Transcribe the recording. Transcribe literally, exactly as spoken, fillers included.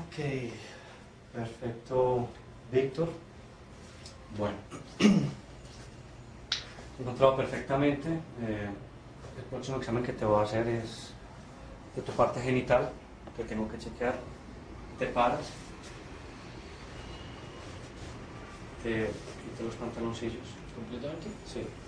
Ok, perfecto, Víctor. Bueno, he encontrado perfectamente. Eh, el próximo examen que te voy a hacer es de tu parte genital, que tengo que chequear. Te paras, te quitas los pantaloncillos. ¿Completamente? Sí.